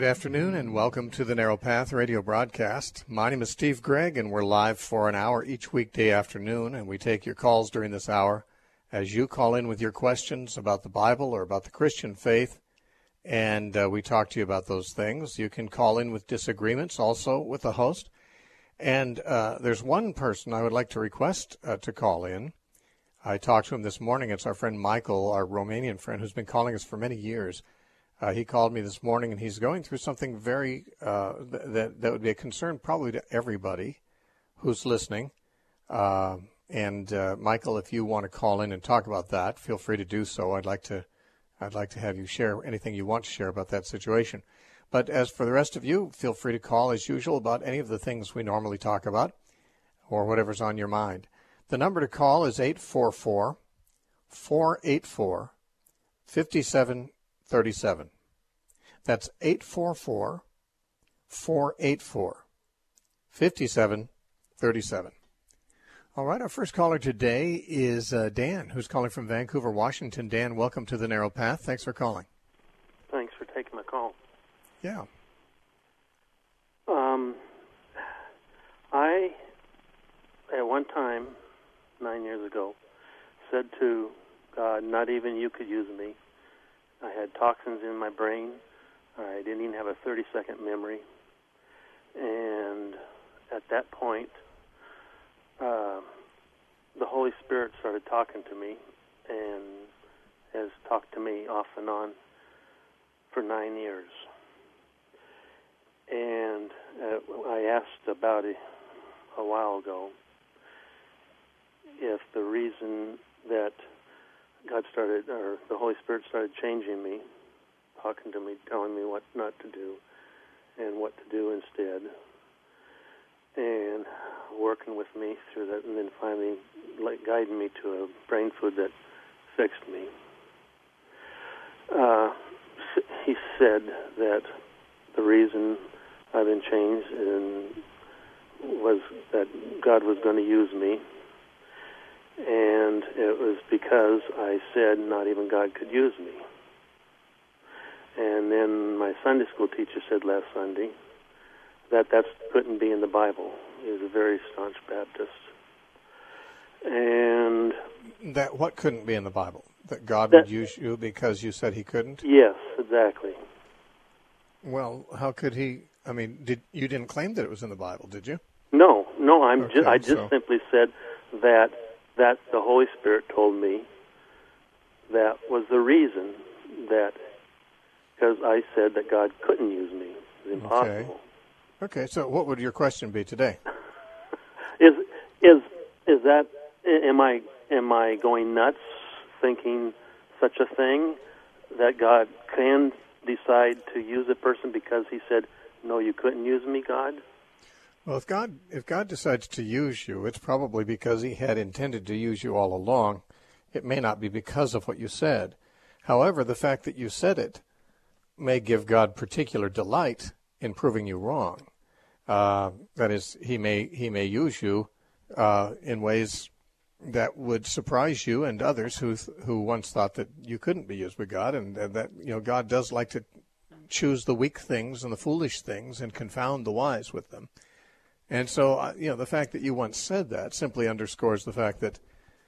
afternoon, and welcome to the Narrow Path radio broadcast. My name is Steve Gregg, and we're live for an hour each weekday afternoon, and we take your calls during this hour as you call in with your questions about the Bible or about the Christian faith, and we talk to you about those things. You can call in with disagreements also with the host, and there's one person I would like to request to call in. I talked to him this morning. It's our friend Michael, our Romanian friend, who's been calling us for many years. He called me this morning, and he's going through something very that would be a concern probably to everybody who's listening. And Michael, if you want to call in and talk about that, feel free to do so. I'd like to have you share anything you want to share about that situation. But as for the rest of you, feel free to call as usual about any of the things we normally talk about or whatever's on your mind. The number to call is 844-484-5737. That's 844-484-5737. All right, our first caller today is Dan, who's calling from Vancouver, Washington. Dan, welcome to the Narrow Path. Thanks for calling. Thanks for taking my call. Yeah. I, at one time, 9 years ago, said to God, not even you could use me. I had toxins in my brain. I didn't even have a 30-second memory. And at that point, the Holy Spirit started talking to me and has talked to me off and on for 9 years. And I asked about it a while ago if the reason that God started, or the Holy Spirit started changing me, talking to me, telling me what not to do and what to do instead, and working with me through that, and then finally guiding me to a brain food that fixed me. He said that the reason I've been changed was that God was going to use me, and it was because I said not even God could use me. And then my Sunday school teacher said last Sunday that couldn't be in the Bible. He was a very staunch Baptist. And that what couldn't be in the Bible? That God would use you because you said he couldn't? Yes, exactly. Well, how could he? I mean, you didn't claim that it was in the Bible, did you? No. I just simply said that the Holy Spirit told me that was the reason that, because I said that God couldn't use me. It was impossible. Okay. So what would your question be today? Is that, am I going nuts thinking such a thing, that God can decide to use a person because he said, no, you couldn't use me, God? Well, if God decides to use you, it's probably because he had intended to use you all along. It may not be because of what you said. However, the fact that you said it may give God particular delight in proving you wrong. That is, he may use you in ways that would surprise you and others who once thought that you couldn't be used by God, and that God does like to choose the weak things and the foolish things and confound the wise with them. And so, the fact that you once said that simply underscores the fact that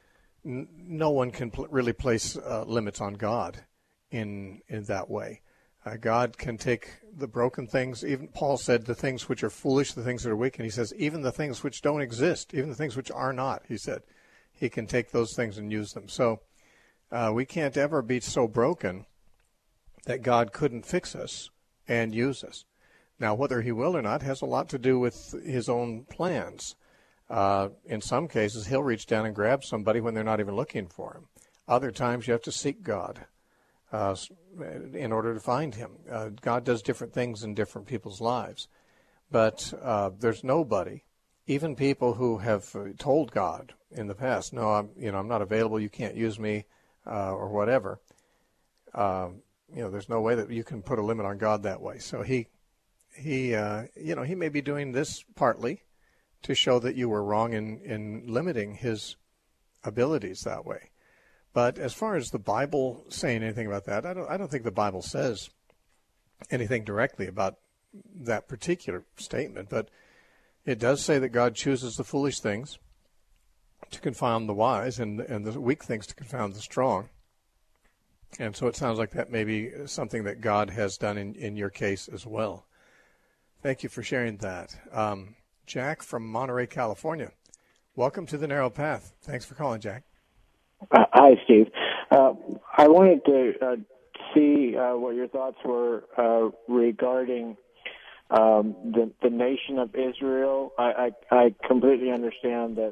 no one can really place limits on God in that way. God can take the broken things. Even Paul said the things which are foolish, the things that are weak, and he says even the things which don't exist, even the things which are not, he said, he can take those things and use them. So we can't ever be so broken that God couldn't fix us and use us. Now, whether he will or not has a lot to do with his own plans. In some cases, he'll reach down and grab somebody when they're not even looking for him. Other times, you have to seek God in order to find him. God does different things in different people's lives. But there's nobody, even people who have told God in the past, no, I'm not available, you can't use me, or whatever. There's no way that you can put a limit on God that way. So he may be doing this partly to show that you were wrong in limiting his abilities that way. But as far as the Bible saying anything about that, I don't think the Bible says anything directly about that particular statement, but it does say that God chooses the foolish things to confound the wise and the weak things to confound the strong. And so it sounds like that may be something that God has done in your case as well. Thank you for sharing that. Jack from Monterey, California. Welcome to the Narrow Path. Thanks for calling, Jack. Hi, Steve. I wanted to see what your thoughts were regarding the nation of Israel. I completely understand that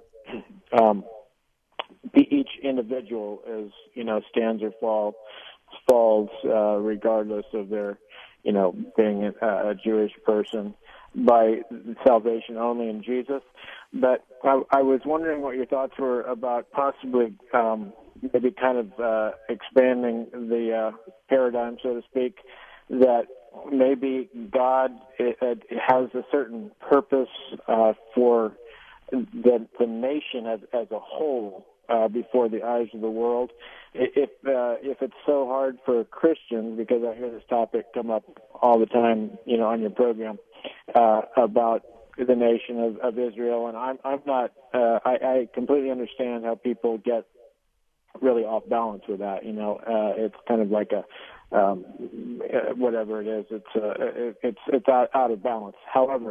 each individual is, stands or falls regardless of their, being a Jewish person by salvation only in Jesus. But I was wondering what your thoughts were about possibly maybe kind of expanding the paradigm, so to speak, that maybe God has a certain purpose for the nation as a whole before the eyes of the world. If it's so hard for Christians, because I hear this topic come up all the time, on your program about the nation of Israel, and I'm not. I completely understand how people get really off balance with that. It's kind of like a whatever it is. It's out of balance. However,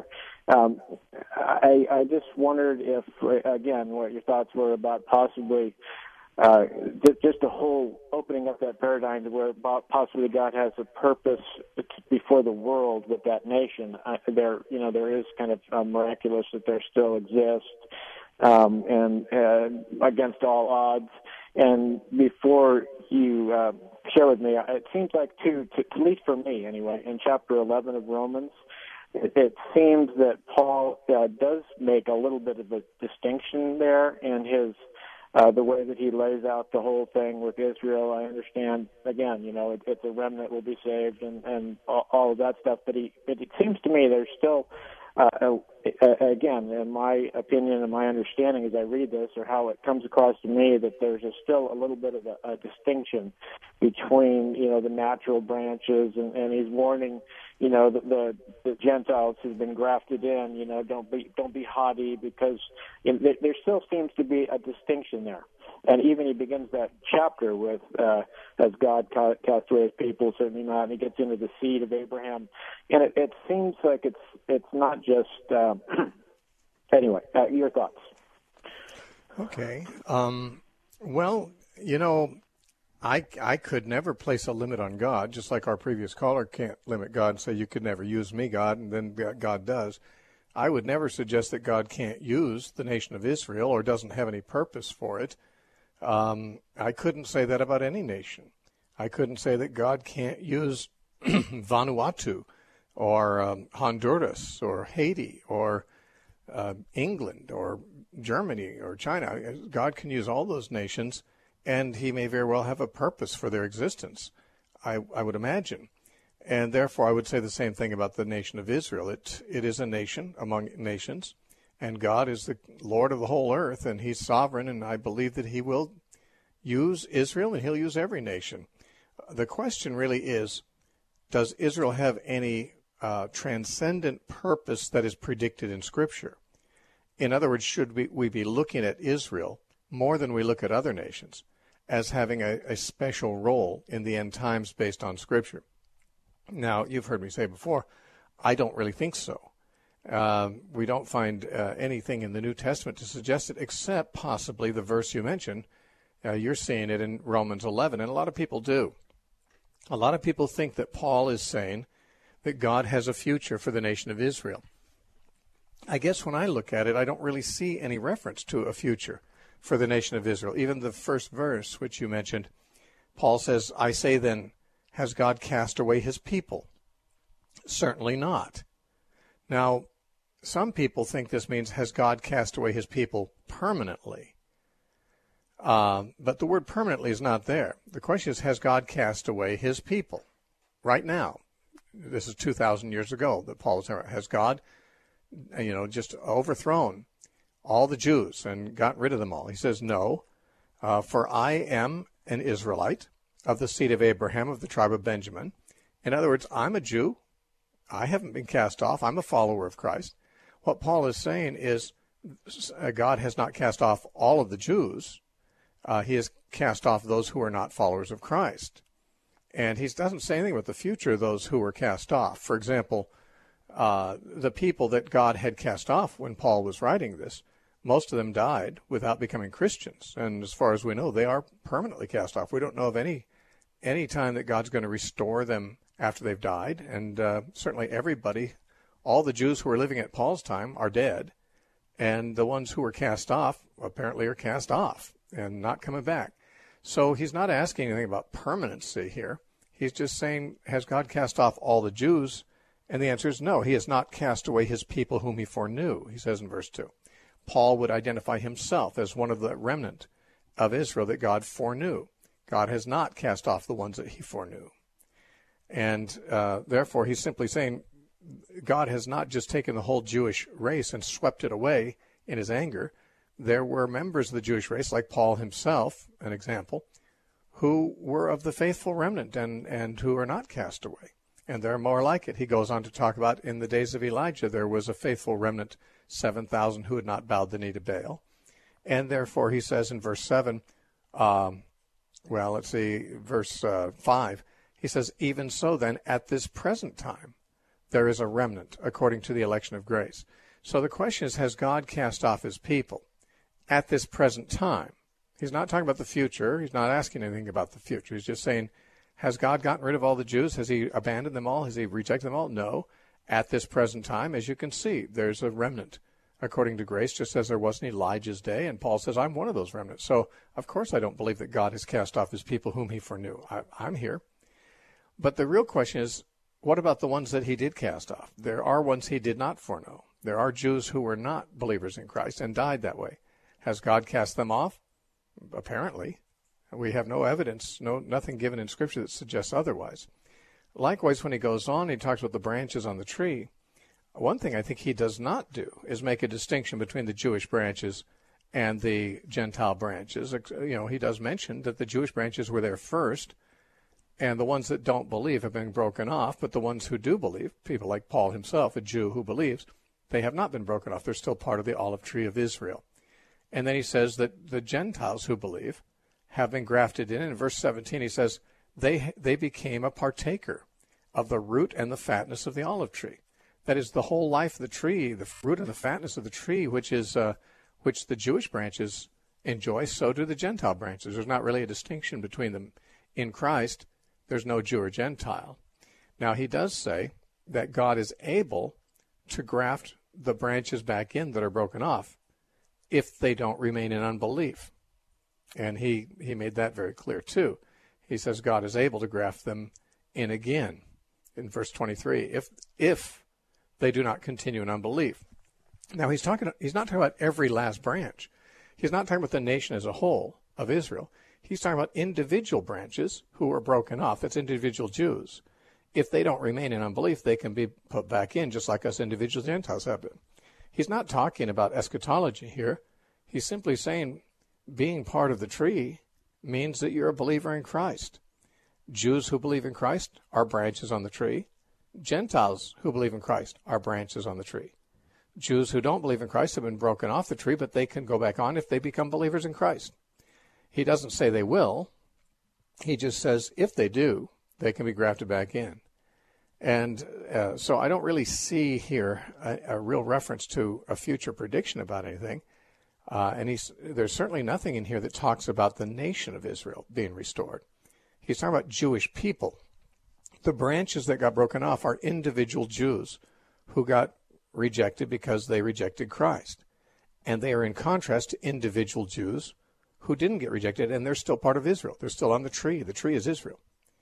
I just wondered if, again, what your thoughts were about possibly just the whole opening up that paradigm to where possibly God has a purpose before the world with that nation. There is kind of miraculous that there still exists, and against all odds. And before you share with me, it seems like, at least for me anyway, in chapter 11 of Romans, it seems that Paul does make a little bit of a distinction there in his the way that he lays out the whole thing with Israel. I understand, again, it's a remnant will be saved and all of that stuff, but it seems to me there's still, again, in my opinion and my understanding as I read this, or how it comes across to me, that there's still a little bit of a distinction between, the natural branches, and he's warning, the Gentiles who've been grafted in, don't be haughty, because there still seems to be a distinction there. And even he begins that chapter with, as God cast away his people, certainly not, and he gets into the seed of Abraham. And it seems like it's not just, anyway, your thoughts. Okay. Well, I could never place a limit on God, just like our previous caller can't limit God and say, you could never use me, God, and then God does. I would never suggest that God can't use the nation of Israel or doesn't have any purpose for it. I couldn't say that about any nation. I couldn't say that God can't use Vanuatu or Honduras or Haiti or England or Germany or China. God can use all those nations, and he may very well have a purpose for their existence, I would imagine. And therefore, I would say the same thing about the nation of Israel. It is a nation among nations, and God is the Lord of the whole earth, and he's sovereign, and I believe that he will use Israel, and he'll use every nation. The question really is, does Israel have any transcendent purpose that is predicted in Scripture? In other words, should we be looking at Israel more than we look at other nations as having a special role in the end times based on Scripture? Now, you've heard me say before, I don't really think so. We don't find anything in the New Testament to suggest it, except possibly the verse you mentioned. You're seeing it in Romans 11, and a lot of people do. A lot of people think that Paul is saying that God has a future for the nation of Israel. I guess when I look at it, I don't really see any reference to a future for the nation of Israel. Even the first verse, which you mentioned, Paul says, I say then, has God cast away his people? Certainly not. Now, some people think this means, has God cast away his people permanently? But the word permanently is not there. The question is, has God cast away his people right now? This is 2,000 years ago that Paul was saying, has God, just overthrown all the Jews and got rid of them all? He says, no, for I am an Israelite of the seed of Abraham, of the tribe of Benjamin, In other words, I'm a Jew. I haven't been cast off. I'm a follower of Christ. What Paul is saying is God has not cast off all of the Jews. He has cast off those who are not followers of Christ. And he doesn't say anything about the future of those who were cast off. For example, the people that God had cast off when Paul was writing this, most of them died without becoming Christians. And as far as we know, they are permanently cast off. We don't know of any time that God's going to restore them after they've died. And certainly everybody, all the Jews who were living at Paul's time are dead. And the ones who were cast off apparently are cast off and not coming back. So he's not asking anything about permanency here. He's just saying, has God cast off all the Jews? And the answer is no. He has not cast away his people whom he foreknew, he says in verse 2. Paul would identify himself as one of the remnant of Israel that God foreknew. God has not cast off the ones that he foreknew. And therefore, he's simply saying God has not just taken the whole Jewish race and swept it away in his anger. There were members of the Jewish race, like Paul himself, an example, who were of the faithful remnant and who are not cast away. And there are more like it. He goes on to talk about in the days of Elijah, there was a faithful remnant, 7,000 who had not bowed the knee to Baal. And therefore, he says in verse 7, verse 5, he says, even so then, at this present time, there is a remnant according to the election of grace. So the question is, has God cast off his people at this present time? He's not talking about the future. He's not asking anything about the future. He's just saying, has God gotten rid of all the Jews? Has he abandoned them all? Has he rejected them all? No. At this present time, as you can see, there's a remnant according to grace, just as there was in Elijah's day. And Paul says, I'm one of those remnants. So, of course, I don't believe that God has cast off his people whom he foreknew. I'm here. But the real question is, what about the ones that he did cast off? There are ones he did not foreknow. There are Jews who were not believers in Christ and died that way. Has God cast them off? Apparently. We have no evidence, nothing given in Scripture that suggests otherwise. Likewise, when he goes on, he talks about the branches on the tree. One thing I think he does not do is make a distinction between the Jewish branches and the Gentile branches. He does mention that the Jewish branches were there first, and the ones that don't believe have been broken off, but the ones who do believe, people like Paul himself, a Jew who believes, they have not been broken off. They're still part of the olive tree of Israel. And then he says that the Gentiles who believe have been grafted in. In verse 17, he says, they became a partaker of the root and the fatness of the olive tree. That is the whole life of the tree, the fruit and the fatness of the tree, which the Jewish branches enjoy, so do the Gentile branches. There's not really a distinction between them. In Christ, there's no Jew or Gentile. Now, he does say that God is able to graft the branches back in that are broken off if they don't remain in unbelief. And he made that very clear, too. He says God is able to graft them in again in verse 23, if they do not continue in unbelief. Now, he's not talking about every last branch. He's not talking about the nation as a whole of Israel. He's talking about individual branches who are broken off. That's individual Jews. If they don't remain in unbelief, they can be put back in, just like us individual Gentiles have been. He's not talking about eschatology here. He's simply saying being part of the tree means that you're a believer in Christ. Jews who believe in Christ are branches on the tree. Gentiles who believe in Christ are branches on the tree. Jews who don't believe in Christ have been broken off the tree, but they can go back on if they become believers in Christ. He doesn't say they will. He just says if they do, they can be grafted back in. And so I don't really see here a real reference to a future prediction about anything. And there's certainly nothing in here that talks about the nation of Israel being restored. He's talking about Jewish people. The branches that got broken off are individual Jews who got rejected because they rejected Christ. And they are in contrast to individual Jews who didn't get rejected, and they're still part of Israel. They're still on the tree. The tree is Israel.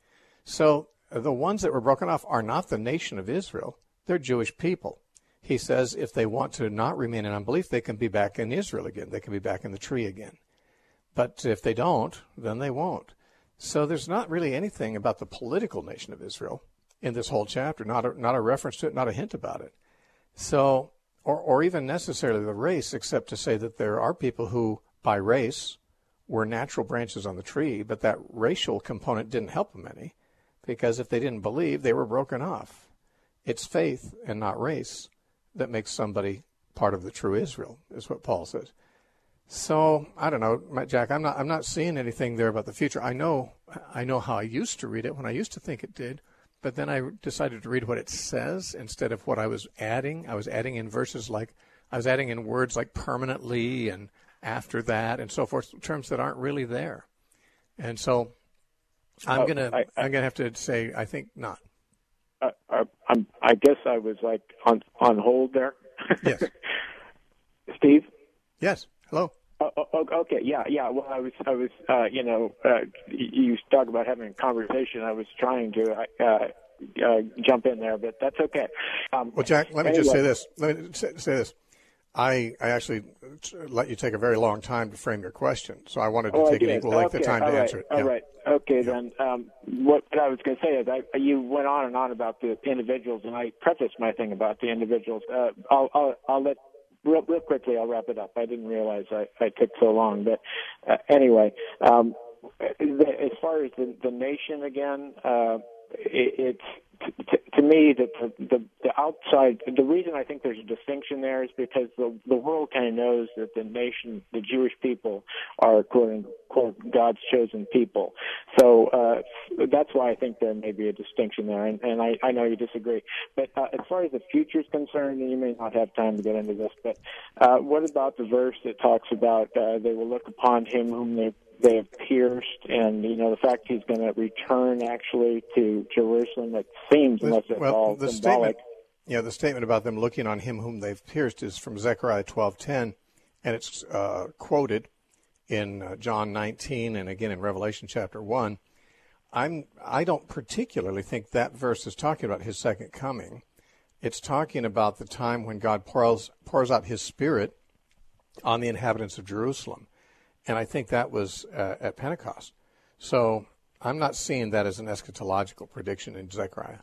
So the ones that were broken off are not the nation of Israel. They're Jewish people. He says if they want to not remain in unbelief, they can be back in Israel again. They can be back in the tree again. But if they don't, then they won't. So there's not really anything about the political nation of Israel in this whole chapter, not a reference to it, not a hint about it. So, or even necessarily the race, except to say that there are people who, by race, were natural branches on the tree, but that racial component didn't help them any. because if they didn't believe, they were broken off. It's faith and not race that makes somebody part of the true Israel, is what Paul says. So I don't know, Jack. I'm not seeing anything there about the future. I know how I used to read it when I used to think it did, but then I decided to read what it says instead of what I was adding. I was adding in words like permanently and after that and so forth, terms that aren't really there. And so I'm gonna have to say I think not. I guess I was like on hold there. Yes. Steve? Yes. Hello. Okay. Yeah. Well, I was. You talk about having a conversation. I was trying to jump in there, but that's okay. Well, Jack, let me just say this. I actually let you take a very long time to frame your question, so I wanted to take an equal length of time to answer it. All right. Okay, then. What I was going to say is, you went on and on about the individuals, and I prefaced my thing about the individuals. I'll let real quickly. I'll wrap it up. I didn't realize I took so long, but anyway, as far as the nation again, it's to me that the outside. The reason I think there's a distinction there is because the world kind of knows that the nation, the Jewish people, are quote unquote God's chosen people. So that's why I think there may be a distinction there. And I know you disagree, but as far as the future is concerned, and you may not have time to get into this, but what about the verse that talks about they will look upon him whom they have pierced, and the fact he's going to return actually to Jerusalem? It seems, unless it's all symbolic. The statement about them looking on him whom they've pierced is from Zechariah 12:10, and it's quoted in John 19 and again in Revelation chapter 1. I don't particularly think that verse is talking about his second coming. It's talking about the time when God pours out his Spirit on the inhabitants of Jerusalem. And I think that was at Pentecost. So I'm not seeing that as an eschatological prediction in Zechariah.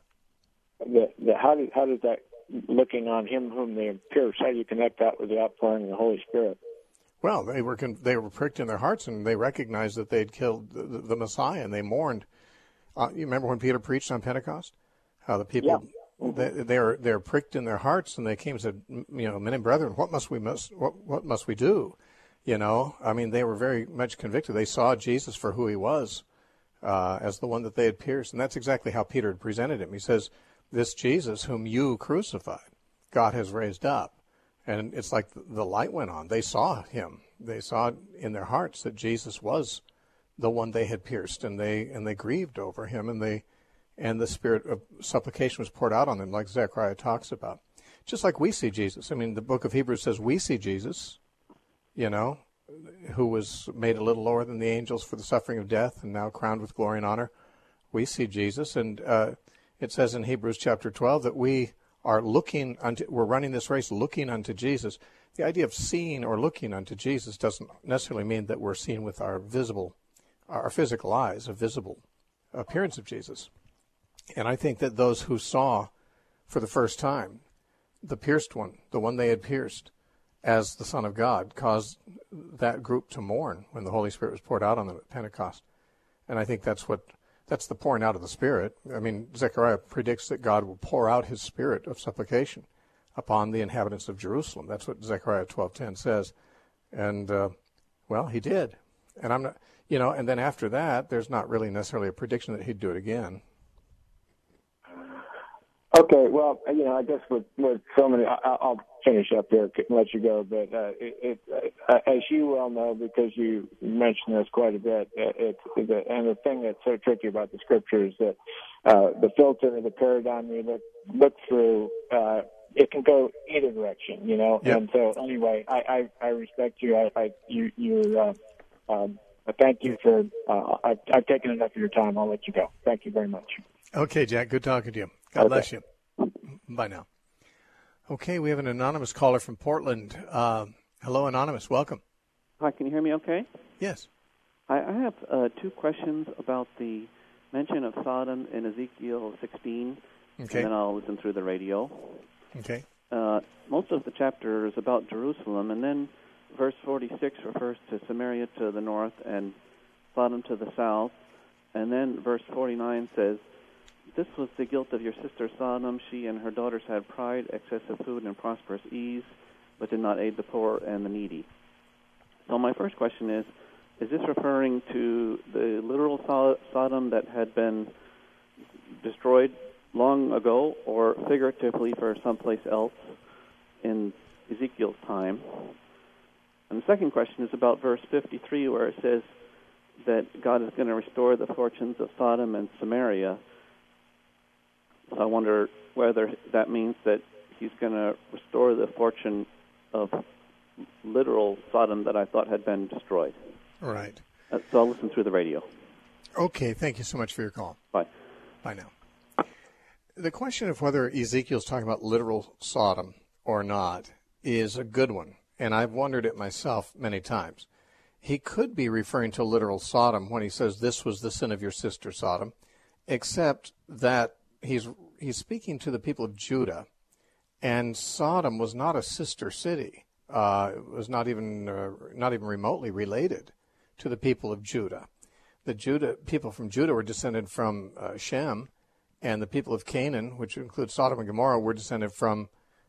How does that, looking on him whom they have pierced, how do you connect that with the outpouring of the Holy Spirit? Well, they were pricked in their hearts, and they recognized that they'd killed the Messiah, and they mourned. You remember when Peter preached on Pentecost? How the people, they're pricked in their hearts, and they came and said, men and brethren, what must we do? They were very much convicted. They saw Jesus for who he was, as the one that they had pierced. And that's exactly how Peter had presented him. He says, this Jesus whom you crucified, God has raised up. And it's like the light went on. They saw him. They saw in their hearts that Jesus was the one they had pierced, and they grieved over him, and the spirit of supplication was poured out on them, like Zechariah talks about. Just like we see Jesus. The book of Hebrews says we see Jesus, who was made a little lower than the angels for the suffering of death and now crowned with glory and honor. We see Jesus, and it says in Hebrews chapter 12 that we're running this race looking unto Jesus. The idea of seeing or looking unto Jesus doesn't necessarily mean that we're seeing with our physical eyes, a visible appearance of Jesus. And I think that those who saw for the first time the pierced one, the one they had pierced, as the Son of God, caused that group to mourn when the Holy Spirit was poured out on them at Pentecost. And I think that's the pouring out of the Spirit. Zechariah predicts that God will pour out his Spirit of supplication upon the inhabitants of Jerusalem. That's what Zechariah 12:10 says. And, he did. And I'm not, and then after that, there's not really necessarily a prediction that he'd do it again. Okay, well, I guess with so many, I'll finish up here and let you go. But as you well know, because you mentioned this quite a bit, and the thing that's so tricky about the Scripture is that the filter, the paradigm you look through, it can go either direction, Yep. And so anyway, I respect you. I thank you for. I've taken enough of your time. I'll let you go. Thank you very much. Okay, Jack. Good talking to you. God bless you. Bye now. Okay, we have an anonymous caller from Portland. Hello, anonymous. Welcome. Hi, can you hear me okay? Yes. I have two questions about the mention of Sodom in Ezekiel 16, okay. And then I'll listen through the radio. Okay. Most of the chapter is about Jerusalem, and then verse 46 refers to Samaria to the north and Sodom to the south, and then verse 49 says, this was the guilt of your sister Sodom. She and her daughters had pride, excessive food, and prosperous ease, but did not aid the poor and the needy. So my first question is this referring to the literal Sodom that had been destroyed long ago, or figuratively for someplace else in Ezekiel's time? And the second question is about verse 53, where it says that God is going to restore the fortunes of Sodom and Samaria. So I wonder whether that means that he's going to restore the fortune of literal Sodom that I thought had been destroyed. Right. So I'll listen through the radio. Okay, thank you so much for your call. Bye. Bye now. The question of whether Ezekiel's talking about literal Sodom or not is a good one, and I've wondered it myself many times. He could be referring to literal Sodom when he says this was the sin of your sister Sodom, except that he's speaking to the people of Judah, and Sodom was not a sister city. It was not even remotely related to the people of Judah. The people from Judah were descended from Shem, and the people of Canaan, which includes Sodom and Gomorrah, were descended from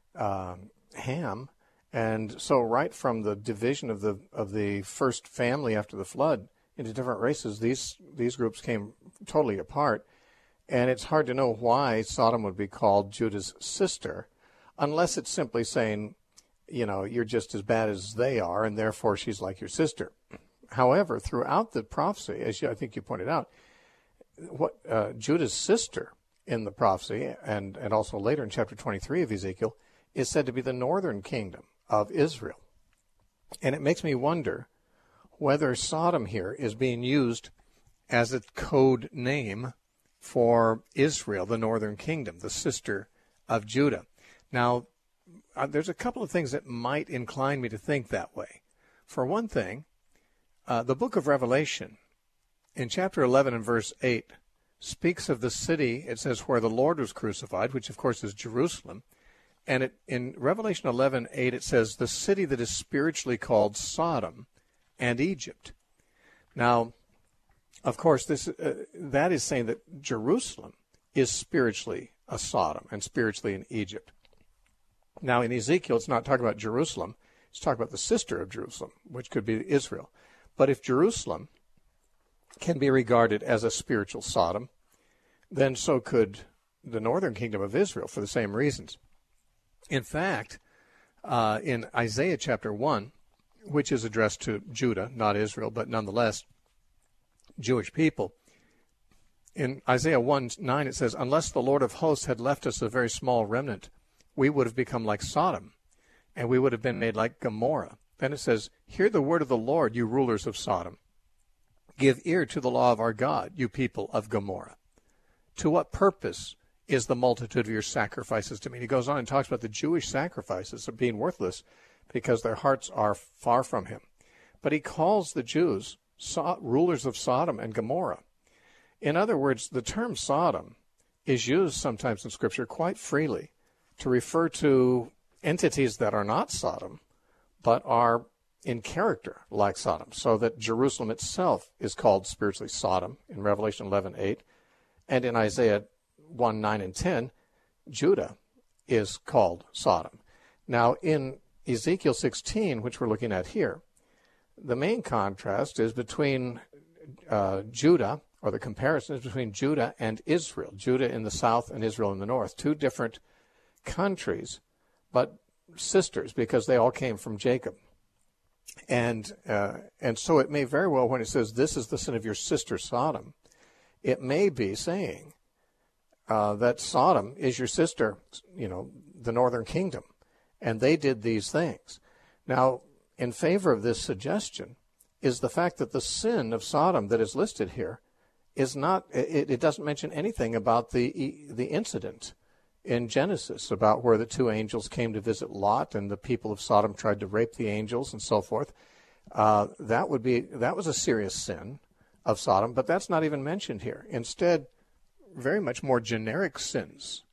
Ham. And so right from the division of the first family after the flood into different races, these groups came totally apart. And it's hard to know why Sodom would be called Judah's sister, unless it's simply saying, you're just as bad as they are, and therefore she's like your sister. However, throughout the prophecy, as I think you pointed out, what Judah's sister in the prophecy, and also later in chapter 23 of Ezekiel, is said to be the northern kingdom of Israel. And it makes me wonder whether Sodom here is being used as a code name for Israel, the northern kingdom, the sister of Judah. Now, there's a couple of things that might incline me to think that way. For one thing, the book of Revelation, in chapter 11 and verse 8, speaks of the city, it says, where the Lord was crucified, which of course is Jerusalem. And in Revelation 11:8, it says, the city that is spiritually called Sodom and Egypt. Now, of course, that is saying that Jerusalem is spiritually a Sodom and spiritually an Egypt. Now, in Ezekiel, it's not talking about Jerusalem. It's talking about the sister of Jerusalem, which could be Israel. But if Jerusalem can be regarded as a spiritual Sodom, then so could the northern kingdom of Israel for the same reasons. In fact, in Isaiah chapter 1, which is addressed to Judah, not Israel, but nonetheless Jewish people, in Isaiah 1:9 it says, unless the Lord of hosts had left us a very small remnant, we would have become like Sodom, and we would have been made like Gomorrah. Then it says, hear the word of the Lord, you rulers of Sodom. Give ear to the law of our God, you people of Gomorrah. To what purpose is the multitude of your sacrifices to me? And he goes on and talks about the Jewish sacrifices of being worthless because their hearts are far from him. But he calls the Jews rulers of Sodom and Gomorrah. In other words, the term Sodom is used sometimes in Scripture quite freely to refer to entities that are not Sodom, but are in character like Sodom, so that Jerusalem itself is called spiritually Sodom in Revelation 11:8, and in Isaiah 1:9 and 10, Judah is called Sodom. Now, in Ezekiel 16, which we're looking at here, the main contrast is between Judah, or the comparison is between Judah and Israel, Judah in the south and Israel in the north, two different countries, but sisters, because they all came from Jacob. And so it may very well, when it says, this is the sin of your sister Sodom, it may be saying that Sodom is your sister, the northern kingdom, and they did these things. Now, in favor of this suggestion is the fact that the sin of Sodom that is listed here is not, it doesn't mention anything about the incident in Genesis about where the two angels came to visit Lot and the people of Sodom tried to rape the angels and so forth. That was a serious sin of Sodom, but that's not even mentioned here. Instead, very much more generic sins,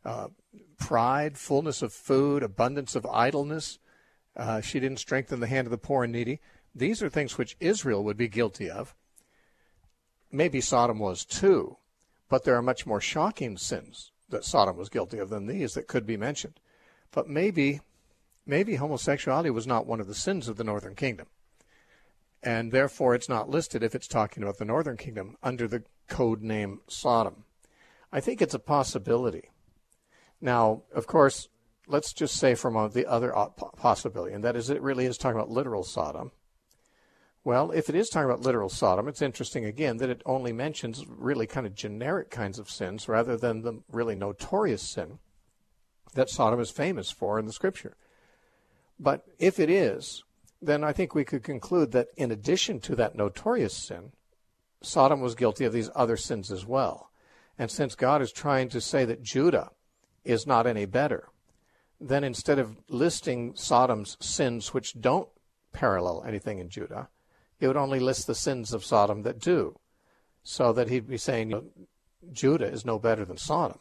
pride, fullness of food, abundance of idleness. She didn't strengthen the hand of the poor and needy. These are things which Israel would be guilty of. Maybe Sodom was too, But there are much more shocking sins that Sodom was guilty of than these that could be mentioned. But maybe homosexuality was not one of the sins of the northern kingdom. And therefore it's not listed if it's talking about the northern kingdom under the code name Sodom. I think it's a possibility. Now, of course, let's just say from the other possibility, and that is it really is talking about literal Sodom. Well, if it is talking about literal Sodom, it's interesting again that it only mentions really kind of generic kinds of sins rather than the really notorious sin that Sodom is famous for in the Scripture. But if it is, then I think we could conclude that in addition to that notorious sin, Sodom was guilty of these other sins as well. And since God is trying to say that Judah is not any better, then instead of listing Sodom's sins which don't parallel anything in Judah, it would only list the sins of Sodom that do, so that he'd be saying Judah is no better than Sodom.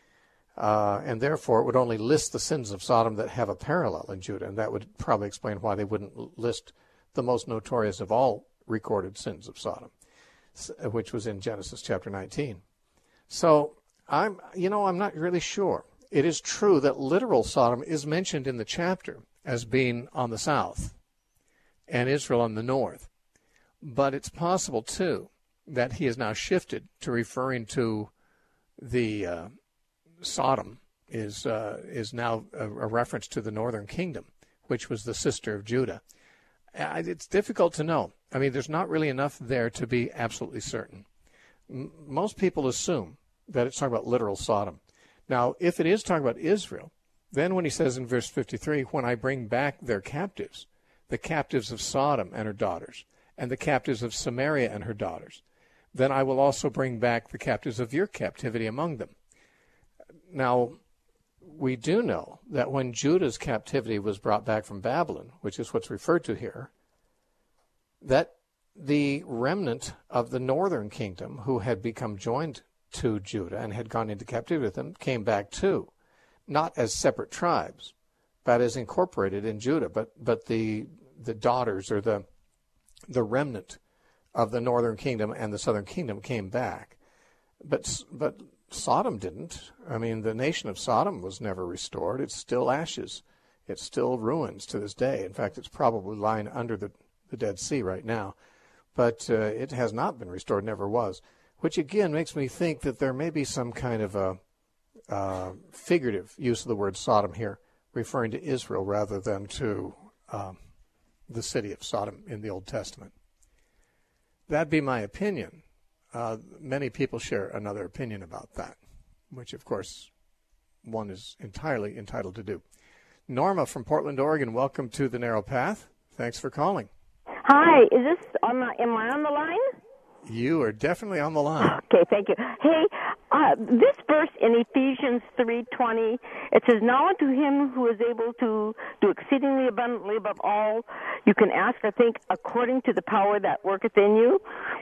And therefore it would only list the sins of Sodom that have a parallel in Judah, and that would probably explain why they wouldn't list the most notorious of all recorded sins of Sodom, which was in Genesis chapter 19. So I'm not really sure. It is true that literal Sodom is mentioned in the chapter as being on the south and Israel on the north. But it's possible, too, that he has now shifted to referring to the Sodom is now a reference to the northern kingdom, which was the sister of Judah. It's difficult to know. I mean, there's not really enough there to be absolutely certain. Most people assume that it's talking about literal Sodom. Now, if it is talking about Israel, then when he says in verse 53, when I bring back their captives, the captives of Sodom and her daughters, and the captives of Samaria and her daughters, then I will also bring back the captives of your captivity among them. Now, we do know that when Judah's captivity was brought back from Babylon, which is what's referred to here, that the remnant of the northern kingdom who had become joined to Judah and had gone into captivity with them came back too, not as separate tribes, but as incorporated in Judah. But the daughters or the remnant of the northern kingdom and the southern kingdom came back. But Sodom didn't. I mean, the nation of Sodom was never restored. It's still ashes. It's still ruins to this day. In fact, it's probably lying under the Dead Sea right now. But it has not been restored, never was. Which, again, makes me think that there may be some kind of a figurative use of the word Sodom here, referring to Israel rather than to the city of Sodom in the Old Testament. That'd be my opinion. Many people share another opinion about that, which, of course, one is entirely entitled to do. Norma from Portland, Oregon, welcome to The Narrow Path. Thanks for calling. Hi, is this am I on the line? You are definitely on the line. Okay, thank you. Hey, this verse in Ephesians 3:20, it says, "Now unto him who is able to do exceedingly abundantly above all you can ask or think, according to the power that worketh in you."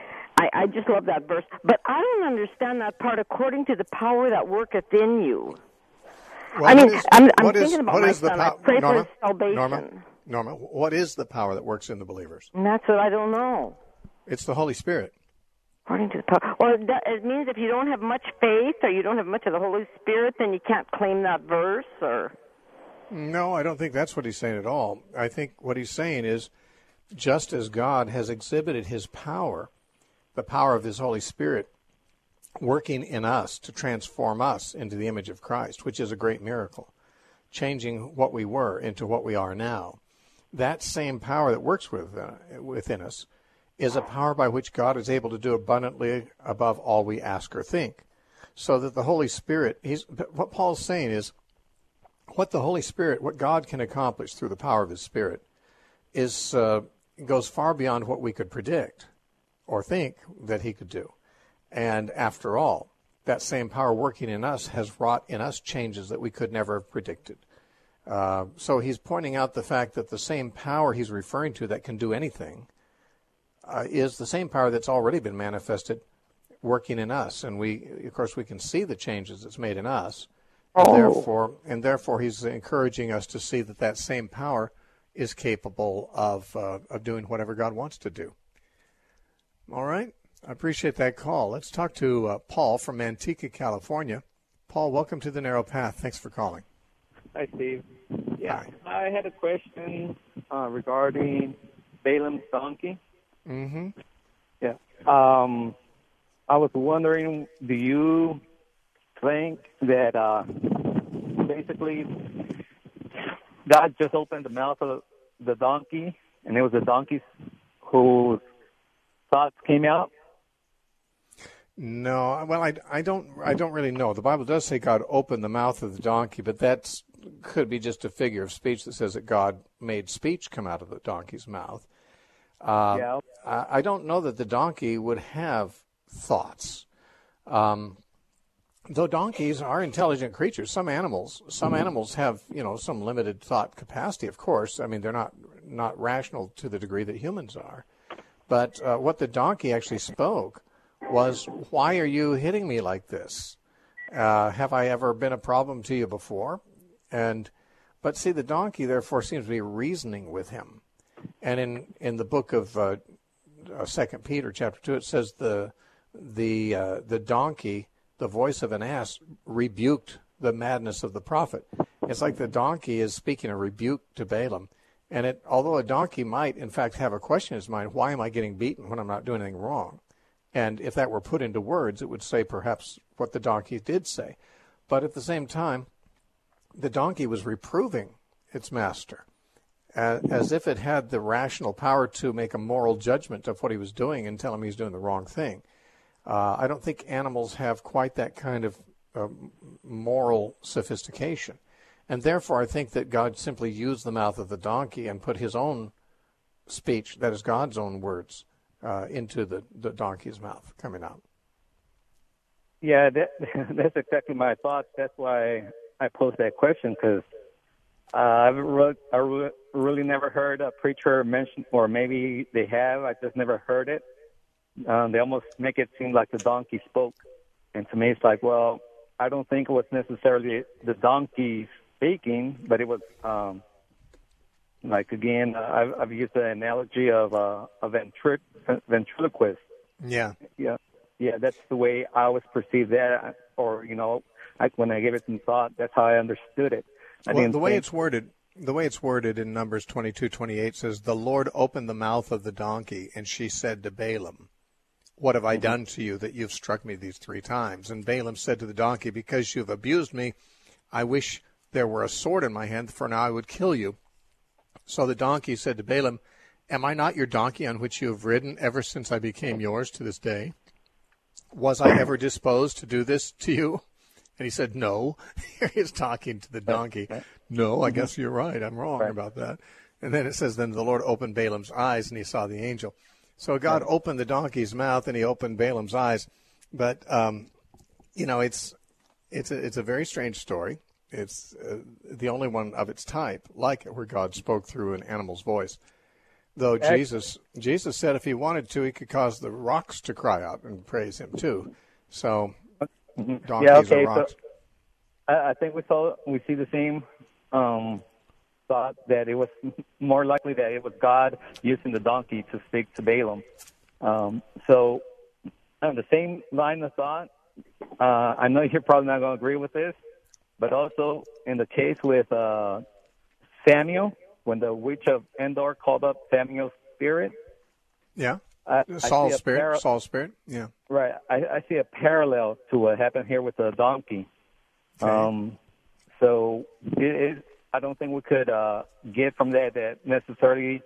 I just love that verse. But I don't understand that part, according to the power that worketh in you. Well, I mean, I'm thinking about my son. I pray for his salvation. Norma, what is the power that works in the believers? And that's what I don't know. It's the Holy Spirit. According to the power. Well, it means if you don't have much faith or you don't have much of the Holy Spirit, then you can't claim that verse, or? No, I don't think that's what he's saying at all. I think what he's saying is, just as God has exhibited his power, the power of his Holy Spirit working in us to transform us into the image of Christ, which is a great miracle, changing what we were into what we are now. That same power that works within us is a power by which God is able to do abundantly above all we ask or think. So that the Holy Spirit, what Paul's saying is, what the Holy Spirit, what God can accomplish through the power of his Spirit goes far beyond what we could predict or think that he could do. And after all, that same power working in us has wrought in us changes that we could never have predicted. So he's pointing out the fact that the same power he's referring to that can do anything is the same power that's already been manifested working in us. And of course, we can see the changes it's made in us. And therefore he's encouraging us to see that same power is capable of doing whatever God wants to do. All right? I appreciate that call. Let's talk to Paul from Manteca, California. Paul, welcome to The Narrow Path. Thanks for calling. Hi, Steve. Yeah, Hi. I had a question regarding Balaam's donkey. Mm-hmm. Yeah. I was wondering, do you think that basically God just opened the mouth of the donkey, and it was the donkey whose thoughts came out? No, well, I don't really know. The Bible does say God opened the mouth of the donkey, but that could be just a figure of speech that says that God made speech come out of the donkey's mouth. Yeah. I don't know that the donkey would have thoughts. Though donkeys are intelligent creatures, some animals have, some limited thought capacity, of course. I mean, they're not rational to the degree that humans are. But what the donkey actually spoke was, why are you hitting me like this? Have I ever been a problem to you before? But see, the donkey, therefore, seems to be reasoning with him. And in the book of 2 Peter, chapter 2, it says the donkey, the voice of an ass, rebuked the madness of the prophet. It's like the donkey is speaking a rebuke to Balaam. And although a donkey might, in fact, have a question in his mind, why am I getting beaten when I'm not doing anything wrong? And if that were put into words, it would say perhaps what the donkey did say. But at the same time, the donkey was reproving its master, as if it had the rational power to make a moral judgment of what he was doing and tell him he's doing the wrong thing. I don't think animals have quite that kind of moral sophistication. And therefore, I think that God simply used the mouth of the donkey and put his own speech, that is God's own words, into the donkey's mouth coming out. Yeah, that's exactly my thoughts. That's why I posed that question, because I really never heard a preacher mention, or maybe they have, I just never heard it. They almost make it seem like the donkey spoke. And to me, it's like, well, I don't think it was necessarily the donkey speaking, but it was, again, I've used the analogy of a ventriloquist. Yeah. Yeah, that's the way I always perceived that, or, when I gave it some thought, that's how I understood it. The way it's worded in Numbers 22:28 says, "The Lord opened the mouth of the donkey, and she said to Balaam, 'What have I done to you that you've struck me these 3 times?' And Balaam said to the donkey, 'Because you have abused me, I wish there were a sword in my hand, for now I would kill you.' So the donkey said to Balaam, 'Am I not your donkey on which you have ridden ever since I became yours to this day? Was I ever disposed to do this to you?' And he said, 'No.'" Here he is talking to the donkey. "No, I guess you're right. I'm wrong about that." And then it says, "Then the Lord opened Balaam's eyes, and he saw the angel." So God opened the donkey's mouth, and he opened Balaam's eyes. But, it's a very strange story. It's the only one of its type like it, where God spoke through an animal's voice. Though Jesus said if he wanted to, he could cause the rocks to cry out and praise him too. So donkeys are rocks. So I think we see the same thought, that it was more likely that it was God using the donkey to speak to Balaam. So on the same line of thought, I know you're probably not going to agree with this, but also in the case with Samuel, when the witch of Endor called up Samuel's spirit. Yeah. Saul's spirit. Yeah. Right. I see a parallel to what happened here with the donkey. Okay. So I don't think we could get from that necessarily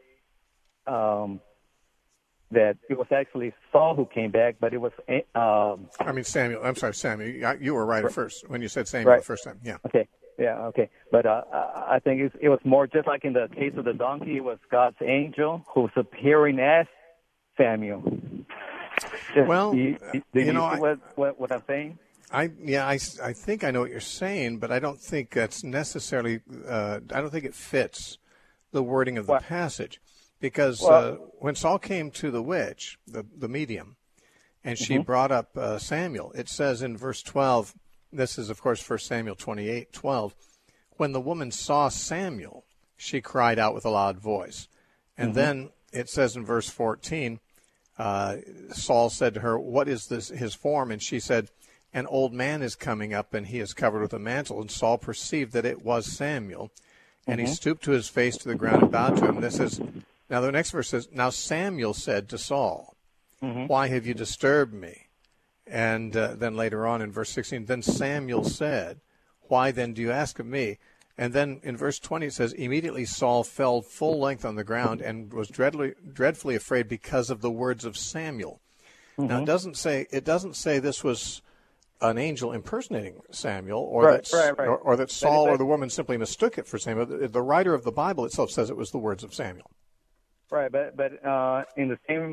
that it was actually Saul who came back, but it was Samuel. I'm sorry, Samuel. You were right at first when you said Samuel the first time. Yeah. Okay. Yeah. Okay. But I think it was more just like in the case of the donkey. It was God's angel who was appearing as Samuel. Well, you see what I'm saying? I think I know what you're saying, but I don't think that's necessarily. I don't think it fits the wording of the passage, because when Saul came to the witch, the medium, and she brought up Samuel, it says in verse 12. This is, of course, 1 Samuel 28:12. When the woman saw Samuel, she cried out with a loud voice. And then it says in verse 14, Saul said to her, "What is this his form?" And she said, "An old man is coming up, and he is covered with a mantle." And Saul perceived that it was Samuel, and he stooped to his face to the ground and bowed to him. This is now the next verse says, "Now Samuel said to Saul, 'Why have you disturbed me?'" And then later on in verse 16, "Then Samuel said, 'Why then do you ask of me?'" And then in verse 20 it says, "Immediately Saul fell full length on the ground and was dreadfully afraid because of the words of Samuel." Now it doesn't say this was an angel impersonating Samuel, or that Saul or the woman simply mistook it for Samuel. The writer of the Bible itself says it was the words of Samuel. Right, but in the same,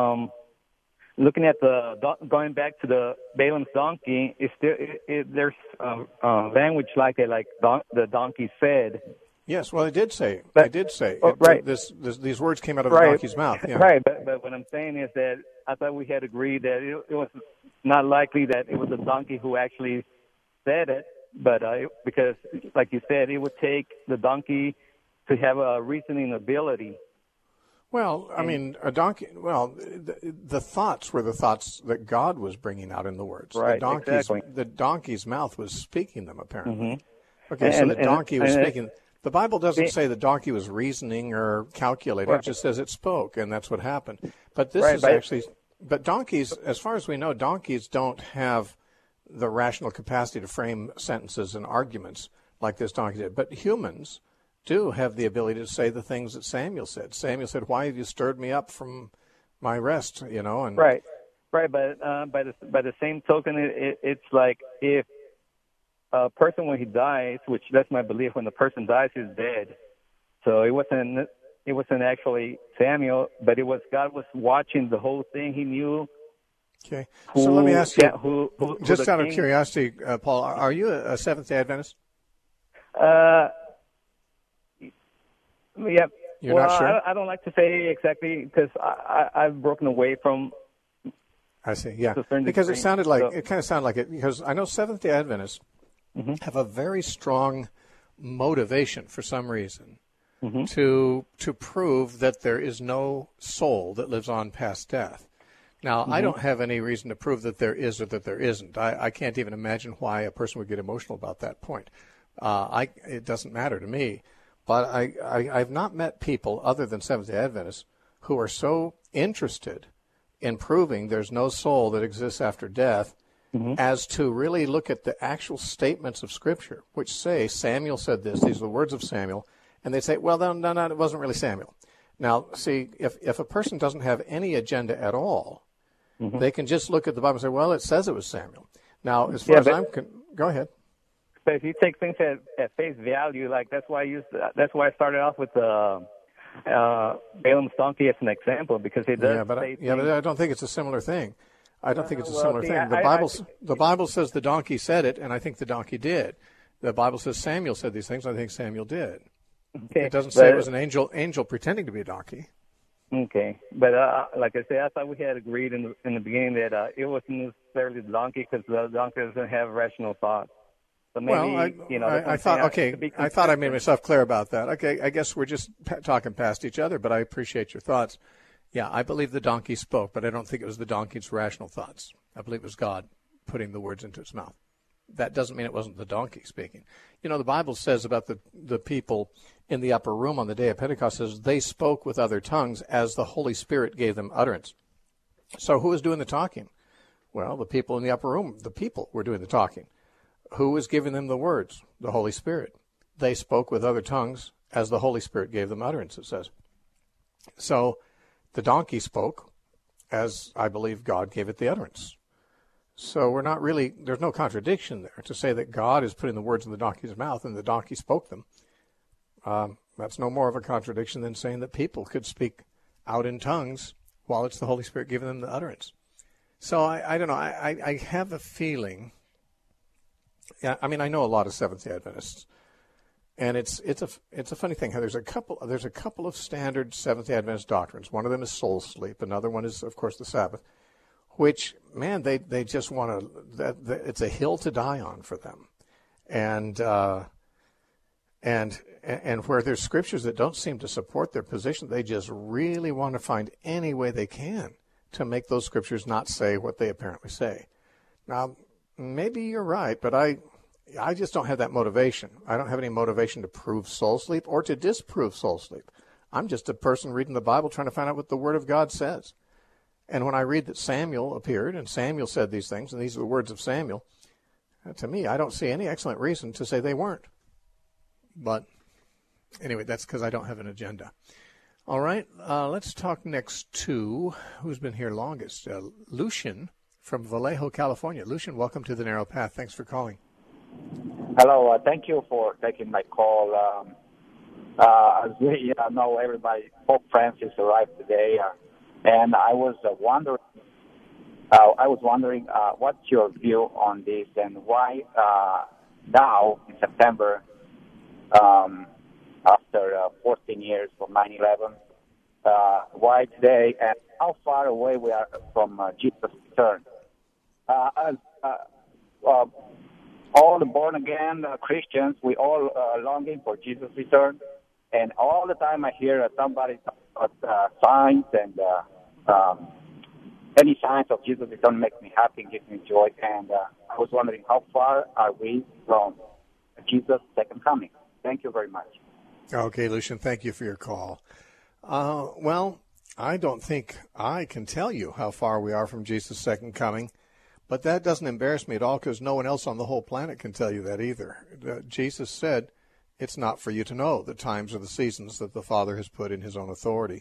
looking at going back to the Balaam's donkey, there's language like it, like the donkey said. Yes, well, it did say. Right. These words came out of the donkey's mouth. Yeah. Right, but what I'm saying is that I thought we had agreed that it was not likely that it was a donkey who actually said it, but because, like you said, it would take the donkey to have a reasoning ability. Well, I mean, a donkey. Well, the thoughts were the thoughts that God was bringing out in the words. Right, exactly. The donkey's mouth was speaking them, apparently. Okay, so the donkey was speaking. The Bible doesn't say the donkey was reasoning or calculating. It just says it spoke, and that's what happened. But this is actually. But donkeys, as far as we know, donkeys don't have the rational capacity to frame sentences and arguments like this donkey did. But humans do have the ability to say the things that Samuel said. Samuel said, "Why have you stirred me up from my rest?" You know, and right. But by the same token, it's like if a person, when he dies, which that's my belief, when the person dies, he's dead. So it wasn't actually Samuel, but it was God was watching the whole thing. He knew. Okay. So let me ask you, just out of curiosity, Paul, are you a Seventh-day Adventist? Yeah. You're not sure? I don't like to say exactly because I've broken away from. I see. Yeah. Because it kind of sounded like it. Because I know Seventh-day Adventists have a very strong motivation for some reason to prove that there is no soul that lives on past death. Now, I don't have any reason to prove that there is or that there isn't. I can't even imagine why a person would get emotional about that point. It doesn't matter to me. But I've not met people other than Seventh-day Adventists who are so interested in proving there's no soul that exists after death as to really look at the actual statements of Scripture, which say Samuel said this, these are the words of Samuel, and they say, well, no, it wasn't really Samuel. Now, see, if a person doesn't have any agenda at all, they can just look at the Bible and say, well, it says it was Samuel. Now, as far as go ahead. But if you take things at face value, like that's why I started off with Balaam's donkey as an example, because it does. But I don't think it's a similar thing. I don't think it's a similar thing. The Bible says the donkey said it, and I think the donkey did. The Bible says Samuel said these things. I think Samuel did. Okay. It doesn't say it was an angel pretending to be a donkey. Okay, but like I said, I thought we had agreed in the beginning that it wasn't necessarily the donkey, because the donkey doesn't have rational thoughts. So maybe, I thought I made myself clear about that. Okay, I guess we're just talking past each other, but I appreciate your thoughts. Yeah, I believe the donkey spoke, but I don't think it was the donkey's rational thoughts. I believe it was God putting the words into its mouth. That doesn't mean it wasn't the donkey speaking. You know, the Bible says about the people in the upper room on the day of Pentecost, says they spoke with other tongues as the Holy Spirit gave them utterance. So who was doing the talking? Well, the people in the upper room, the people were doing the talking. Who was giving them the words? The Holy Spirit. They spoke with other tongues as the Holy Spirit gave them utterance, it says. So the donkey spoke as I believe God gave it the utterance. So there's no contradiction there to say that God is putting the words in the donkey's mouth and the donkey spoke them. That's no more of a contradiction than saying that people could speak out in tongues while it's the Holy Spirit giving them the utterance. So I don't know. I have a feeling. Yeah, I mean, I know a lot of Seventh-day Adventists, and it's a funny thing how there's a couple of standard Seventh-day Adventist doctrines. One of them is soul sleep. Another one is, of course, the Sabbath, which, man, they just want to. It's a hill to die on for them, and where there's scriptures that don't seem to support their position, they just really want to find any way they can to make those scriptures not say what they apparently say. Now, maybe you're right, but I just don't have that motivation. I don't have any motivation to prove soul sleep or to disprove soul sleep. I'm just a person reading the Bible trying to find out what the Word of God says. And when I read that Samuel appeared and Samuel said these things, and these are the words of Samuel, to me, I don't see any excellent reason to say they weren't. But anyway, that's because I don't have an agenda. All right, let's talk next to who's been here longest. Lucian from Vallejo, California. Lucian, welcome to The Narrow Path. Thanks for calling. Hello. Thank you for taking my call. As we know, everybody, Pope Francis arrived today, and I was wondering what's your view on this and why now in September, after 14 years from 9/11, why today, and how far away we are from Jesus' return? All the born-again Christians, we all longing for Jesus' return. And all the time I hear somebody talk about signs and any signs of Jesus' return makes me happy and gives me joy. And I was wondering, how far are we from Jesus' second coming? Thank you very much. Okay, Lucian, thank you for your call. Well, I don't think I can tell you how far we are from Jesus' second coming, but that doesn't embarrass me at all because no one else on the whole planet can tell you that either. Jesus said, it's not for you to know the times or the seasons that the Father has put in his own authority.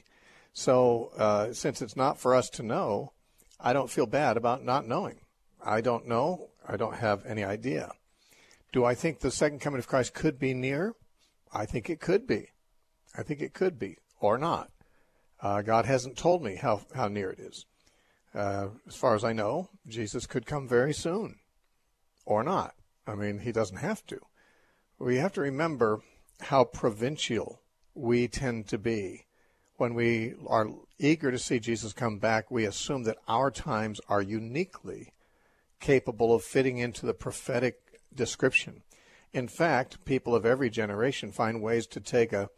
So since it's not for us to know, I don't feel bad about not knowing. I don't know. I don't have any idea. Do I think the second coming of Christ could be near? I think it could be. I think it could be, or not. God hasn't told me how near it is. As far as I know, Jesus could come very soon, or not. I mean, he doesn't have to. We have to remember how provincial we tend to be. When we are eager to see Jesus come back, we assume that our times are uniquely capable of fitting into the prophetic description. In fact, people of every generation find ways to take a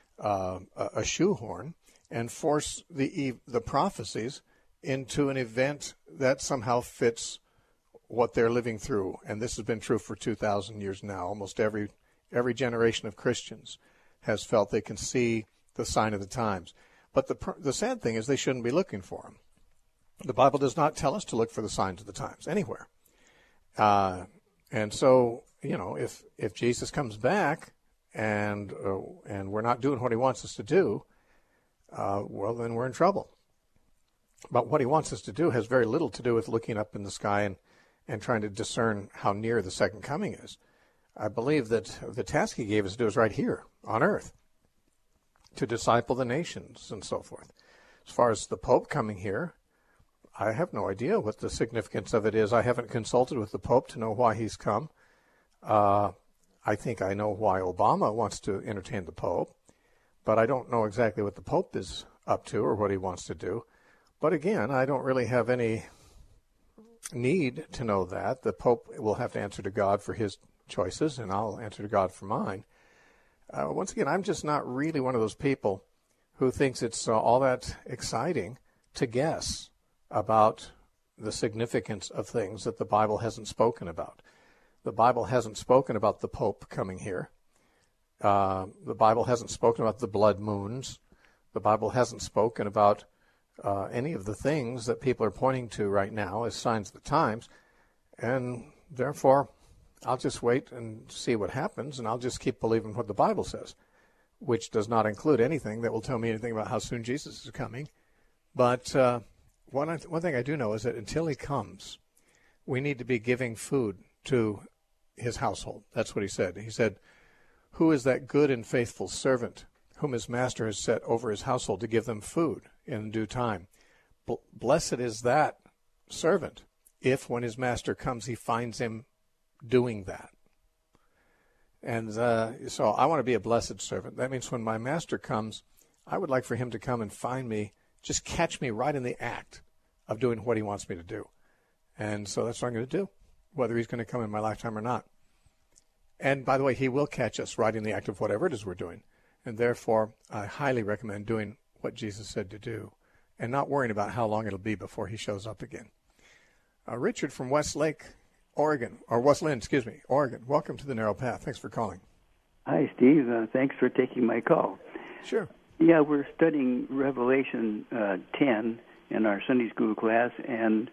shoehorn and force the prophecies into an event that somehow fits what they're living through. And this has been true for 2,000 years now. Almost every generation of Christians has felt they can see the sign of the times. But the sad thing is they shouldn't be looking for them. The Bible does not tell us to look for the signs of the times anywhere. And so, you know, if Jesus comes back and we're not doing what he wants us to do, well, then we're in trouble. But what he wants us to do has very little to do with looking up in the sky and trying to discern how near the second coming is. I believe that the task he gave us to do is right here on earth, to disciple the nations and so forth. As far as the Pope coming here, I have no idea what the significance of it is. I haven't consulted with the Pope to know why he's come. I think I know why Obama wants to entertain the Pope, but I don't know exactly what the Pope is up to or what he wants to do. But again, I don't really have any need to know that. The Pope will have to answer to God for his choices, and I'll answer to God for mine. Once again, I'm just not really one of those people who thinks it's all that exciting to guess about the significance of things that the Bible hasn't spoken about. The Bible hasn't spoken about the Pope coming here. The Bible hasn't spoken about the blood moons. The Bible hasn't spoken about any of the things that people are pointing to right now as signs of the times. And therefore, I'll just wait and see what happens, and I'll just keep believing what the Bible says, which does not include anything that will tell me anything about how soon Jesus is coming. But one thing I do know is that until he comes, we need to be giving food to his household. That's what he said. He said, "Who is that good and faithful servant whom his master has set over his household to give them food in due time? Blessed is that servant if when his master comes he finds him doing that." And so I want to be a blessed servant. That means when my master comes, I would like for him to come and find me, just catch me right in the act of doing what he wants me to do. And so that's what I'm going to do, whether he's going to come in my lifetime or not. And by the way, he will catch us right in the act of whatever it is we're doing. And therefore, I highly recommend doing what Jesus said to do and not worrying about how long it'll be before he shows up again. Richard from Westlake, Oregon, or West Lynn, Oregon. Welcome to the Narrow Path. Thanks for calling. Hi, Steve. Thanks for taking my call. Sure. Yeah, we're studying Revelation 10 in our Sunday school class, and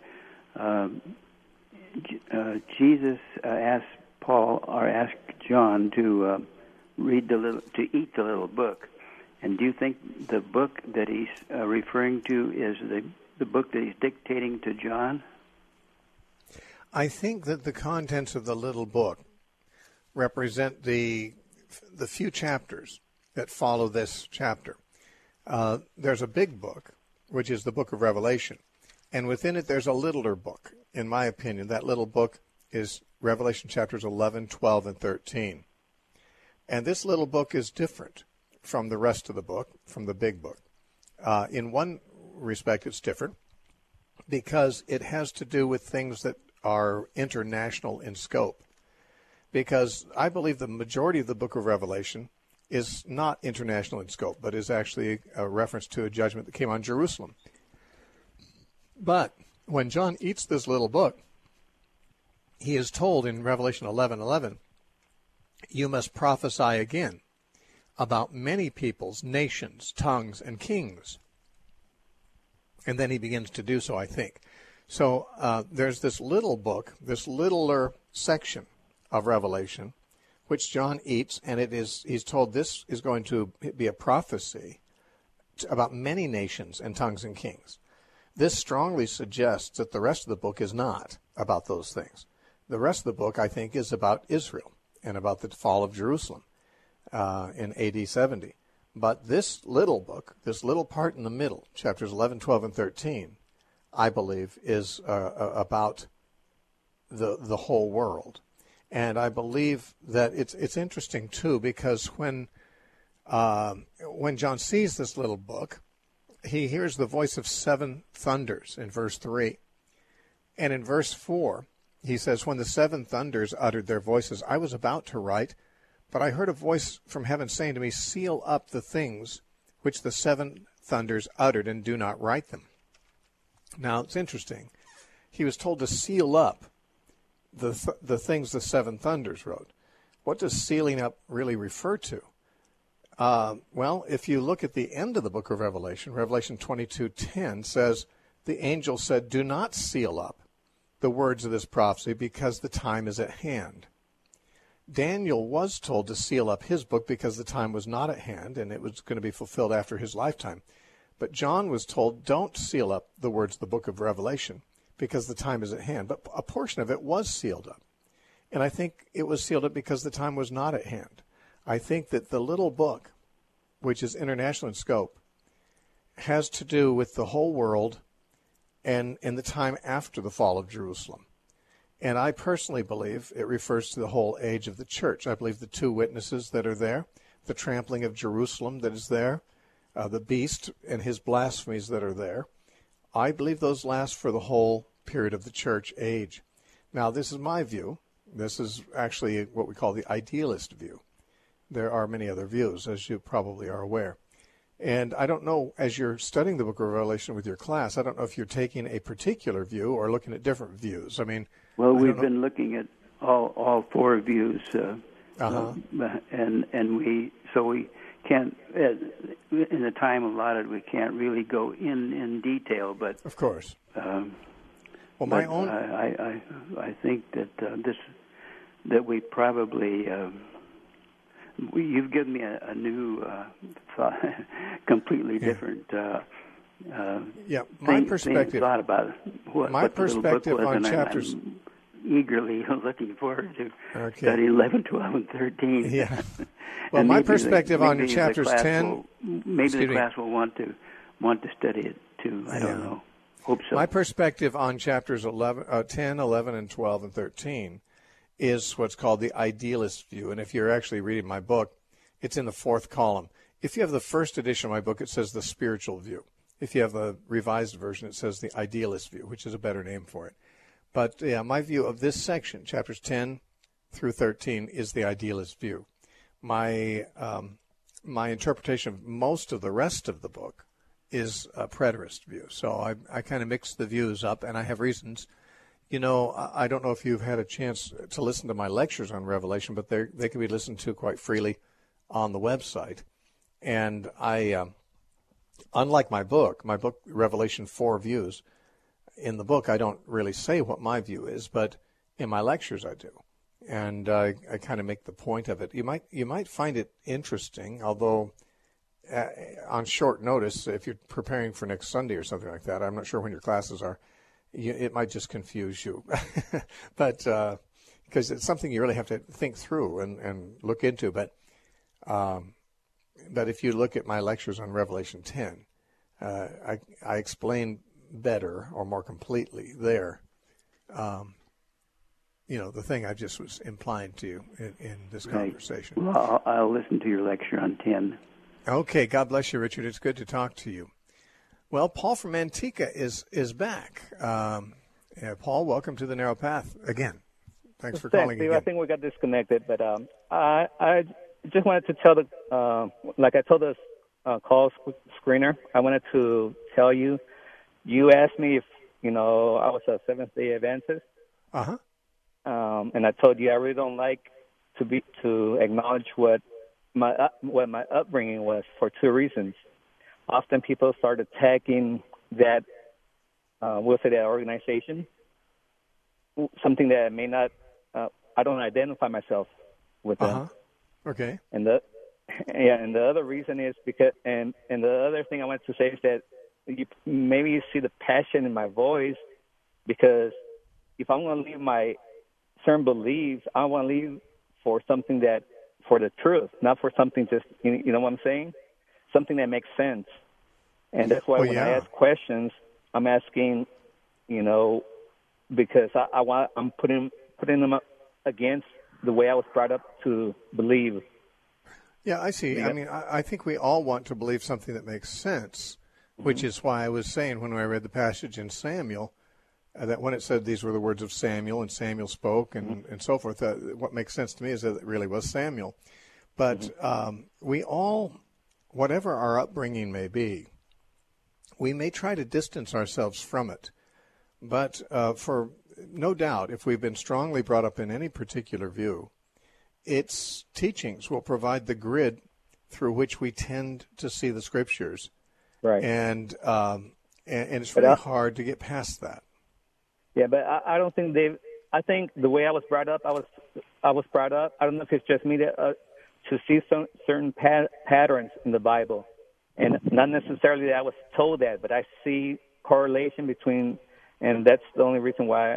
Jesus asked John to eat the little book. And do you think the book that he's referring to is the book that he's dictating to John? I think that the contents of the little book represent the few chapters that follow this chapter. There's a big book, which is the book of Revelation, and within it there's a littler book. In my opinion, that little book is Revelation chapters 11, 12, and 13. And this little book is different from the rest of the book, from the big book. In one respect, it's different because it has to do with things that are international in scope. Because I believe the majority of the book of Revelation is not international in scope, but is actually a reference to a judgment that came on Jerusalem. But when John eats this little book, he is told in Revelation 11:11, you must prophesy again about many peoples, nations, tongues, and kings. And then he begins to do so, I think. So there's this little book, this littler section of Revelation, which John eats, and he's told this is going to be a prophecy about many nations and tongues and kings. This strongly suggests that the rest of the book is not about those things. The rest of the book, I think, is about Israel and about the fall of Jerusalem in AD 70. But this little book, this little part in the middle, chapters 11, 12, and 13, I believe is about the whole world. And I believe that it's interesting, too, because when John sees this little book, he hears the voice of 7 thunders in verse 3. And in verse 4, he says, when the 7 thunders uttered their voices, I was about to write, but I heard a voice from heaven saying to me, seal up the things which the 7 thunders uttered, and do not write them. Now, it's interesting. He was told to seal up the things the 7 thunders wrote. What does sealing up really refer to? Well, if you look at the end of the book of Revelation, Revelation 22:10 says, the angel said, do not seal up the words of this prophecy because the time is at hand. Daniel was told to seal up his book because the time was not at hand and it was going to be fulfilled after his lifetime. But John was told, don't seal up the words of the book of Revelation because the time is at hand. But a portion of it was sealed up. And I think it was sealed up because the time was not at hand. I think that the little book, which is international in scope, has to do with the whole world and in the time after the fall of Jerusalem. And I personally believe it refers to the whole age of the church. I believe the 2 witnesses that are there, the trampling of Jerusalem that is there, the beast and his blasphemies that are there, I believe those last for the whole period of the church age. Now, this is my view. This is actually what we call the idealist view. There are many other views, as you probably are aware. And I don't know, as you're studying the book of Revelation with your class, I don't know if you're taking a particular view or looking at different views. I mean, well, we've been looking at all 4 views, and we can't, in the time allotted, we can't really go in detail. But of course, I think that that we probably. You've given me a new thought, completely different. My perspective. Thought about what perspective the on chapters. I'm eagerly looking forward to study 11, 12, and 13. Yeah. Well, my perspective on chapters 10. Maybe the class will want to study it too. I don't know. Hope so. My perspective on chapters 10, 11, and 12, and 13 is what's called the idealist view. And if you're actually reading my book, it's in the 4th column. If you have the first edition of my book, it says the spiritual view. If you have the revised version, it says the idealist view, which is a better name for it. But yeah, my view of this section, chapters 10 through 13, is the idealist view. My interpretation of most of the rest of the book is a preterist view. So I kind of mix the views up, and I have reasons. You know, I don't know if you've had a chance to listen to my lectures on Revelation, but they can be listened to quite freely on the website. And I, unlike my book Revelation 4 Views, in the book I don't really say what my view is, but in my lectures I do. And I kind of make the point of it. You might find it interesting, although on short notice, if you're preparing for next Sunday or something like that, I'm not sure when your classes are, it might just confuse you. But because it's something you really have to think through and look into. But if you look at my lectures on Revelation 10, I explain better or more completely there, the thing I just was implying to you in this conversation. Well, I'll listen to your lecture on 10. Okay, God bless you, Richard. It's good to talk to you. Well, Paul from Antigua is back. Paul, welcome to the Narrow Path again. Thanks for calling Steve. again. I think we got disconnected, but I just wanted to tell like I told the call screener, I wanted to tell you. You asked me if I was a Seventh-day Adventist. Uh-huh. And I told you I really don't like to acknowledge what my upbringing was for two reasons. Often people start attacking that that organization, something that may not. I don't identify myself with them. Uh-huh. Okay. And the other reason is because and the other thing I wanted to say is that maybe you see the passion in my voice, because if I'm going to leave my certain beliefs, I want to leave for something for the truth, not for something just, you know what I'm saying? Something that makes sense. And that's why I ask questions, I'm asking, because I'm putting them up against the way I was brought up to believe. Yeah, I see. Yeah. I mean, I think we all want to believe something that makes sense, which is why I was saying when I read the passage in Samuel, that when it said these were the words of Samuel, and Samuel spoke, and so forth, what makes sense to me is that it really was Samuel. But we all, whatever our upbringing may be, we may try to distance ourselves from it. But for no doubt, if we've been strongly brought up in any particular view, its teachings will provide the grid through which we tend to see the Scriptures. Right. And it's really hard to get past that. Yeah, but I don't think I think the way I was brought up, I was brought up. I don't know if it's just me to see some certain patterns in the Bible, and not necessarily that I was told that, but I see correlation between, and that's the only reason why,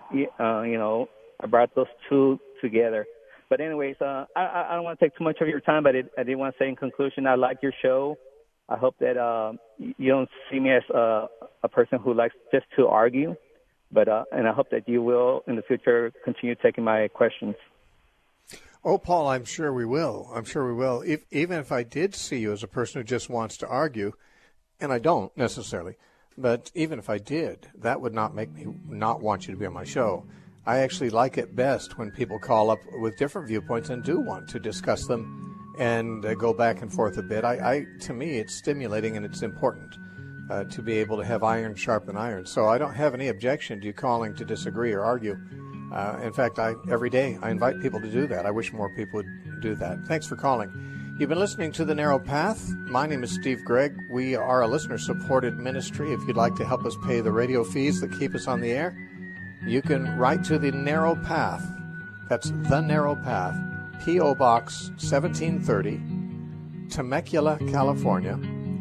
I brought those two together. But anyways, I don't want to take too much of your time, but I did want to say in conclusion, I like your show. I hope that you don't see me as a person who likes just to argue. But and I hope that you will, in the future, continue taking my questions. Oh, Paul, I'm sure we will. Even if I did see you as a person who just wants to argue, and I don't necessarily, but even if I did, that would not make me not want you to be on my show. I actually like it best when people call up with different viewpoints and do want to discuss them and go back and forth a bit. To me, it's stimulating and it's important. To be able to have iron sharpen iron. So I don't have any objection to you calling to disagree or argue. In fact, every day I invite people to do that. I wish more people would do that. Thanks for calling. You've been listening to The Narrow Path. My name is Steve Gregg. We are a listener-supported ministry. If you'd like to help us pay the radio fees that keep us on the air, you can write to The Narrow Path. That's The Narrow Path, P.O. Box 1730, Temecula, California,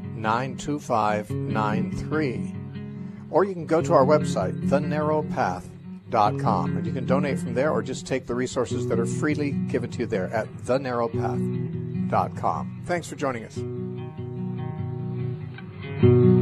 92593. Or you can go to our website, thenarrowpath.com, and you can donate from there or just take the resources that are freely given to you there at thenarrowpath.com. Thanks for joining us.